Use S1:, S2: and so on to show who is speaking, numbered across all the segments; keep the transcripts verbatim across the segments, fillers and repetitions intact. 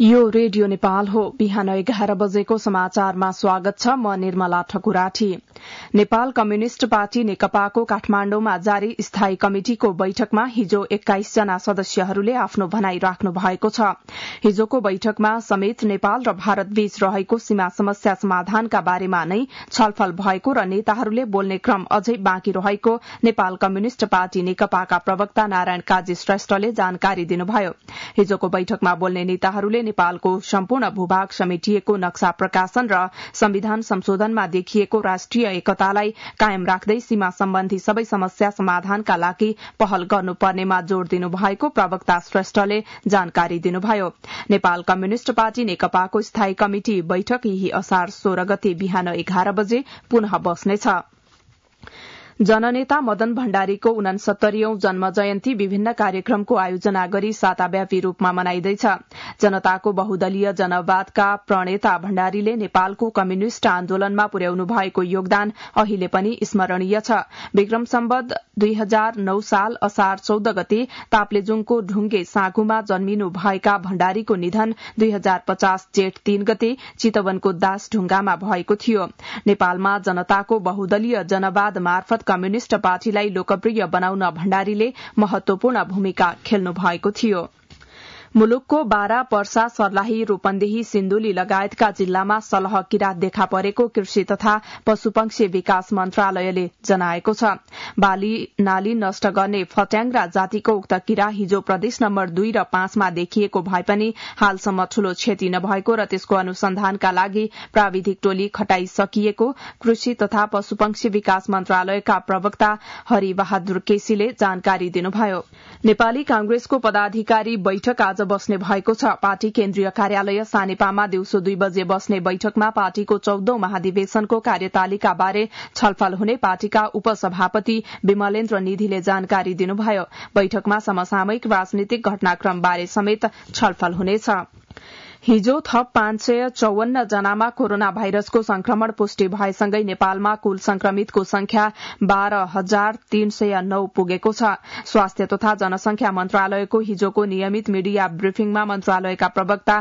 S1: यो रेडियो नेपाल हो। बिहान एघार बजेको समाचारमा स्वागत छ। म निर्मला ठकुराठी। नेपाल कम्युनिष्ट पार्टी नेकपाको काठमाण्डुमा जारी स्थायी कमिटिको बैठकमा हिजो एक्काइस जना सदस्यहरूले आफ्नो भनाई राख्नु भएको छ। हिजोको बैठकमा समेत नेपाल र भारतबीच रहेको सीमा समस्या समाधानका बारेमा नै छलफल भएको र नेताहरूले बोल्ने क्रम अझै बाँकी रहेको नेपाल कम्युनिष्ट पार्टी नेकपाका प्रवक्ता नारायण काजी श्रेष्ठले जानकारी दिनुभयो। हिजोको बैठकमा बोल्ने नेताहरूले नेपालको सम्पूर्ण भूभाग समेटिएको नक्सा प्रकाशन र संविधान संशोधनमा देखिएको राष्ट्रिय एकतालाई कायम राख्दै सीमा सम्बन्धी सबै समस्या समाधानका लागि पहल गर्नुपर्नेमा जोड़ दिनुभएको प्रवक्ता श्रेष्ठले जानकारी दिनुभयो। नेपाल कम्युनिष्ट पार्टी नेकपाको स्थायी कमिटि बैठक यही असार सोह्र गते बिहान एघार बजे पुनः बस्नेछ। जननेता मदन भण्डारीको उनसत्तरीऔं जन्म जयन्ती विभिन्न कार्यक्रमको आयोजना गरी साताव्यापी रूपमा मनाइँदैछ। जनताको बहुदलीय जनवादका प्रणेता भण्डारीले नेपालको कम्युनिष्ट आन्दोलनमा पुर्याउनु भएको योगदान अहिले पनि स्मरणीय छ। विक्रम सम्वत दुई हजार नौ साल असार चौध गते ताप्लेजुङको ढुङ्गे साँगुमा जन्मिनु भएका भण्डारीको निधन दुई हजार पचास जेठ तीन गते चितवनको दास ढुङ्गामा भएको थियो। नेपालमा जनताको बहुदलीय जनवाद मार्फत कम्युनिष्ट पार्टीलाई लोकप्रिय बनाउन भण्डारीले महत्वपूर्ण भूमिका खेल्नु भएको थियो। मुलुकको बारा, पर्सा, सर्लाही, रूपन्देही, सिन्धुली लगायतका जिल्लामा सलह किरात देखा परेको कृषि तथा पशुपक्षी विकास मन्त्रालयले जनाएको छ। बाली नाली नष्ट गर्ने फट्याङ्ग्रा जातिको उक्त किरा हिजो प्रदेश नम्बर दुई र पाँचमा देखिएको भए पनि हालसम्म ठूलो क्षति नभएको र त्यसको अनुसन्धानका लागि प्राविधिक टोली खटाइसकिएको कृषि तथा पशुपक्षी विकास मन्त्रालयका प्रवक्ता हरिबहादुर केसीले जानकारी दिनुभयो। नेपाली कांग्रेसको पदाधिकारी बैठक आज बस्ने भएको छ। पार्टी केन्द्रीय कार्यालय सानेपामा दिउँसो दुई बजे बस्ने बैठकमा पार्टीको चौधौं महाधिवेशनको कार्यतालिका बारे छलफल हुने पार्टीका उपसभापति विमलेन्द्र निधिले जानकारी दिनुभयो। बैठकमा समसामयिक राजनीतिक घटनाक्रम बारे समेत छलफल हुनेछ। हिजो थप पाँच सय चौवन्न जनामा कोरोना भाइरसको संक्रमण पुष्टि भएसँगै नेपालमा कुल संक्रमितको संख्या बाह्र हजार तीन सय नौ पुगेको छ। स्वास्थ्य तथा जनसंख्या मन्त्रालयको हिजोको नियमित मिडिया ब्रिफिङमा मन्त्रालयका प्रवक्ता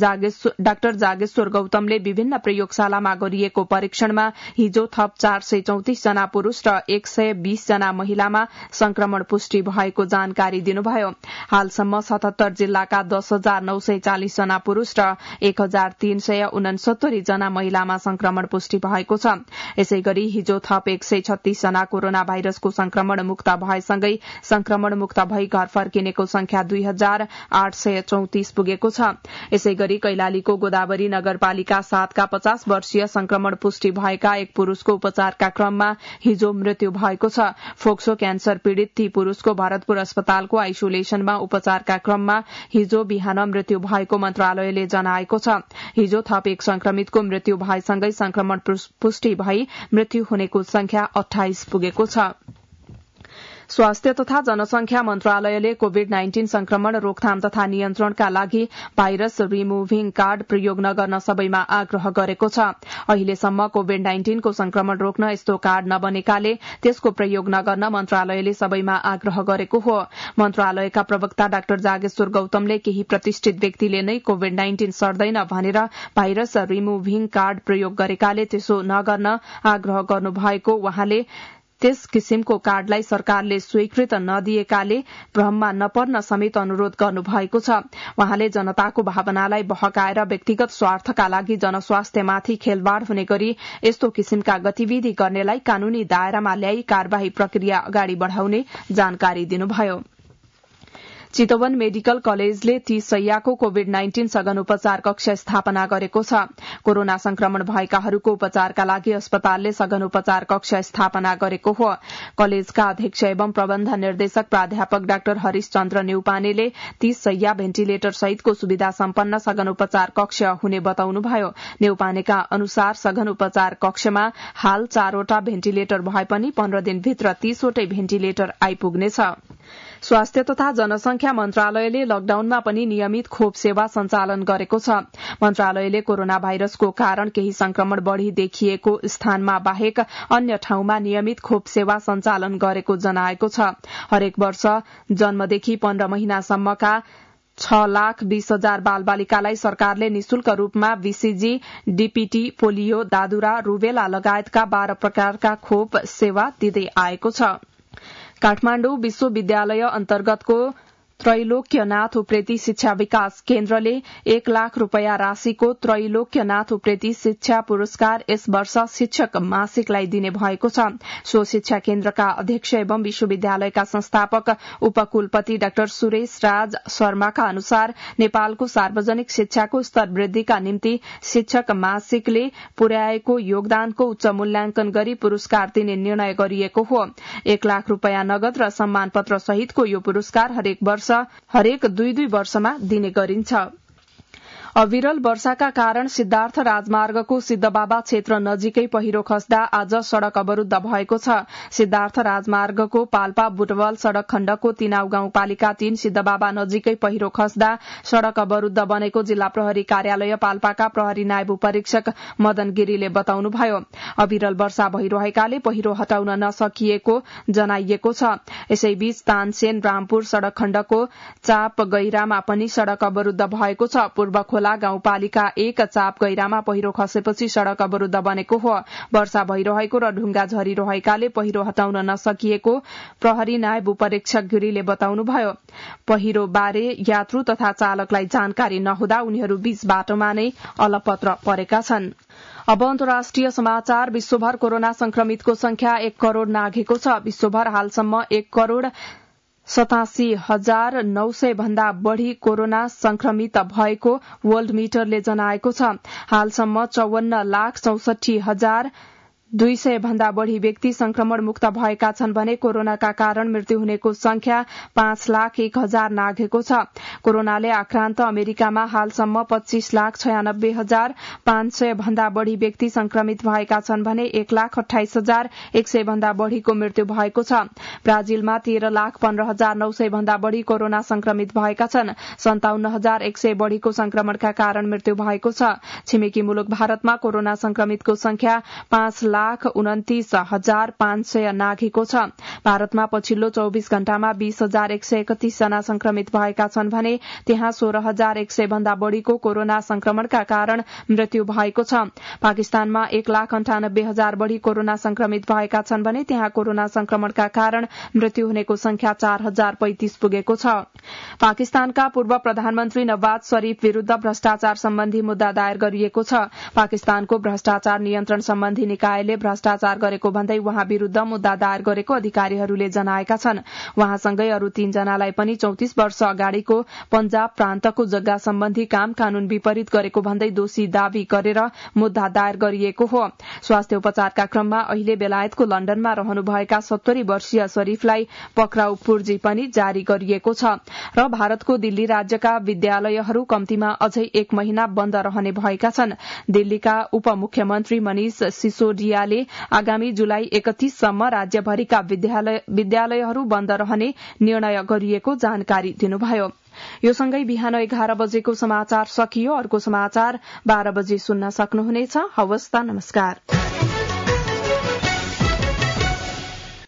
S1: डाक्टर जागेश्वर गौतमले विभिन्न प्रयोगशालामा गरिएको परीक्षणमा हिजो थप चार सय चौतिस जना पुरूष र एक सय बीस जना महिलामा संक्रमण पुष्टि भएको जानकारी दिनुभयो। हालसम्म सतहत्तर जिल्लाका दस हजार नौ सय चालिस जना पुरूष र एक हजार तीन सय उनसत्तरी जना महिलामा संक्रमण पुष्टि भएको छ। यसै गरी हिजो थप एक सय छत्तीस जना कोरोना भाइरसको संक्रमण मुक्त भएसँगै संक्रमण मुक्त भई घर फर्किनेको संख्या दुई हजार आठ सय चौतिस पुगेको छ। यसै गरी कैलालीको गोदावरी नगरपालिका सातका पचास वर्षीय संक्रमण पुष्टि भएका एक पुरूषको उपचारका क्रममा हिजो मृत्यु भएको छ। फोक्सो क्यान्सर पीड़ित ती पुरूषको भरतपुर अस्पतालको आइसोलेशनमा उपचारका क्रममा हिजो बिहान मृत्यु भएको मन्त्रालयले जनाएको छ। हिजो थप एक संक्रमितको मृत्यु भएसँगै संक्रमण पुष्टि भई मृत्यु हुनेको संख्या अठाइस पुगेको छ। स्वास्थ्य तथा जनसंख्या मन्त्रालयले कोविड नाइन्टीन संक्रमण रोकथाम तथा नियन्त्रणका लागि भाइरस रिमुभिङ कार्ड प्रयोग नगर्न सबैमा आग्रह गरेको छ। अहिलेसम्म कोविड नाइन्टीनको संक्रमण रोक्न यस्तो कार्ड नबनेकाले त्यसको प्रयोग नगर्न मन्त्रालयले सबैमा आग्रह गरेको हो। मन्त्रालयका प्रवक्ता डाक्टर जागेश्वर गौतमले केही प्रतिष्ठित व्यक्तिले नै कोविड नाइन्टीन सर्दैन भनेर भाइरस रिमुभिङ कार्ड प्रयोग गरेकाले त्यसो नगर्न आग्रह गर्नुभएको उहाँले त्यस किसिमको कार्डलाई सरकारले स्वीकृत नदिएकाले भ्रममा नपर्न समेत अनुरोध गर्नुभएको छ। उहाँले जनताको भावनालाई बहकाएर व्यक्तिगत स्वार्थका लागि जनस्वास्थ्यमाथि खेलवाड़ हुने गरी यस्तो किसिमका गतिविधि गर्नेलाई कानूनी दायरामा ल्याई कार्यवाही प्रक्रिया अगाडि बढ़ाउने जानकारी दिनुभयो। चितवन मेडिकल कलेजले तीस शैय्याको कोविड नाइन्टीन सघन उपचार कक्ष स्थापना गरेको छ। कोरोना संक्रमण भएकाहरूको उपचारका लागि अस्पतालले सघन उपचार कक्ष स्थापना गरेको हो। कलेजका अध्यक्ष एवं प्रबन्ध निर्देशक प्राध्यापक डाक्टर हरिश चन्द्र न्यौपानेले तीस शैय्या भेन्टिलेटर सहितको सुविधा सम्पन्न सघन उपचार कक्ष हुने बताउनुभयो। न्यौपानेका अनुसार सघन उपचार कक्षमा हाल चारवटा भेन्टिलेटर भए पनि पन्ध्र दिनभित्र तीसवटै भेन्टिलेटर आइपुग्नेछ। स्वास्थ्य तथा जनसंख्या मन्त्रालयले लकडाउनमा पनि नियमित खोप सेवा सञ्चालन गरेको छ। मन्त्रालयले कोरोना भाइरसको कारण केही संक्रमण बढ़ी देखिएको स्थानमा बाहेक अन्य ठाउँमा नियमित खोप सेवा सञ्चालन गरेको जनाएको छ। हरेक वर्ष जन्मदेखि पन्ध्र महिनासम्मका छ लाख बीस हजार बाल बालिकालाई सरकारले निशुल्क रूपमा बीसीजी, डीपीटी, पोलियो, दादुरा, रुबेला लगायतका बाह्र प्रकारका खोप सेवा दिँदै आएको छ। काठमाडौँ विश्वविद्यालय अन्तर्गतको त्रैलोक्यनाथ उप्रेती शिक्षा विकास केन्द्रले एक लाख रूपियाँ राशिको त्रैलोक्यनाथ उप्रेती शिक्षा पुरस्कार यस वर्ष शिक्षक मासिकलाई दिने भएको छ। सो शिक्षा केन्द्रका अध्यक्ष एवं विश्वविद्यालयका संस्थापक उपकुलपति डाक्टर सुरेश राज शर्माका अनुसार नेपालको सार्वजनिक शिक्षाको स्तर वृद्धिका निम्ति शिक्षक मासिकले पुर्याएको योगदानको उच्च मूल्याङ्कन गरी पुरस्कार दिने निर्णय गरिएको हो। एक लाख रूपियाँ नगद र सम्मान पत्र सहितको यो पुरस्कार हरेक वर्ष हरेक दुई दुई वर्षमा दिने गरिन्छ। अविरल वर्षाका कारण सिद्धार्थ राजमार्गको सिद्धबाबा क्षेत्र नजिकै पहिरो खस्दा आज सड़क अवरूद्ध भएको छ। सिद्धार्थ राजमार्गको पाल्पा बुटवल सड़क खण्डको तिनाउ गाउँपालिका तीन सिद्धबाबा नजिकै पहिरो खस्दा सड़क अवरूद्ध बनेको जिल्ला प्रहरी कार्यालय पाल्पाका प्रहरी नायब उपरीक्षक मदन गिरीले बताउनुभयो। अविरल वर्षा भइरहेकाले पहिरो हटाउन नसकिएको जनाइएको छ। यसैबीच तानसेन रामपुर सड़क खण्डको चाप गैरामा पनि सड़क अवरूद्ध भएको छ। पूर्व खोला गाउँपालिका एक चाप गैरामा पहिरो खसेपछि सड़क अवरूद्ध बनेको हो। वर्षा भइरहेको र ढुङ्गा झरिरहेकाले पहिरो हटाउन नसकिएको प्रहरी नायब उपरीक्षक गिरीले बताउनुभयो। पहिरो बारे यात्रु तथा चालकलाई जानकारी नहुँदा उनीहरू बीच बाटोमा नै अलपत्र परेका छन्। अब अन्तर्राष्ट्रिय समाचार। विश्वभर कोरोना संक्रमितको संख्या एक करोड़ नाघेको छ। विश्वभर हालसम्म एक करोड़ सतासी हजार नौ सय भन्दा बढ़ी कोरोना संक्रमित भएको वर्ल्ड मिटरले जनाएको छ। हालसम्म चौवन्न लाख चौसठी हजार दुई सय भन्दा बढ़ी व्यक्ति संक्रमण मुक्त भएका छन् भने कोरोनाका कारण मृत्यु हुनेको संख्या पाँच लाख एक हजार नाघेको छ। कोरोनाले आक्रान्त अमेरिकामा हालसम्म पच्चीस लाख छयानब्बे हजार पाँच सय भन्दा बढ़ी व्यक्ति संक्रमित भएका छन् भने एक लाख अठाइस हजार एक सय भन्दा बढ़ीको मृत्यु भएको छ। ब्राजिलमा तेह्र लाख पन्ध्र हजार नौ सय भन्दा बढ़ी कोरोना संक्रमित भएका छन्। सन्ताउन्न हजार एक सय बढ़ीको संक्रमणका कारण मृत्यु भएको छ। छिमेकी मुलुक भारतमा कोरोना संक्रमितको संख्या पाँच लाख उन्तिस हजार पाँच सय नाघेको छ। भारतमा पछिल्लो चौबीस घण्टामा बीस हजार एक सय एकतीस जना संक्रमित भएका छन् भने त्यहाँ सोह्र हजार एक सय भन्दा बढ़ीको कोरोना संक्रमणका कारण मृत्यु भएको छ। पाकिस्तानमा एक लाख अन्ठानब्बे हजार बढ़ी कोरोना संक्रमित भएका छन् भने त्यहाँ कोरोना संक्रमणका कारण मृत्यु हुनेको संख्या चार हजार पैंतिस पुगेको छ। पाकिस्तानका पूर्व प्रधानमन्त्री नवाज शरीफ विरूद्ध भ्रष्टाचार सम्बन्धी मुद्दा दायर गरिएको छ। पाकिस्तानको भ्रष्टाचार नियन्त्रण सम्बन्धी निकायले भ्रष्टाचार गरेको भन्दै उहाँ विरूद्ध मुद्दा दायर गरेको अधिकारीहरूले जनाएका छन्। उहाँसँगै अरू तीनजनालाई पनि चौतिस वर्ष अगाडिको पंजाब प्रान्तको जग्गा सम्बन्धी काम कानून विपरीत गरेको भन्दै दोषी दावी गरेर मुद्दा दायर गरिएको हो। स्वास्थ्य उपचारका क्रममा अहिले बेलायतको लण्डनमा रहनुभएका सत्तरी वर्षीय शरीफलाई पक्राउ पूर्जी पनि जारी गरिएको छ र भारतको दिल्ली राज्यका विद्यालयहरू कम्तीमा अझै एक महिना बन्द रहने भएका छन्। दिल्लीका उपमुख्यमन्त्री मनिष सिसोडियाले आगामी जुलाई एकतीससम्म राज्यभरिका विद्यालयहरू बन्द रहने निर्णय गरिएको जानकारी दिनुभयो। यो सँगै बिहान एघार बजेको समाचार सकियो। अर्को समाचार बाह्र बजे सुन्न सक्नुहुनेछ। हवस् त, नमस्कार।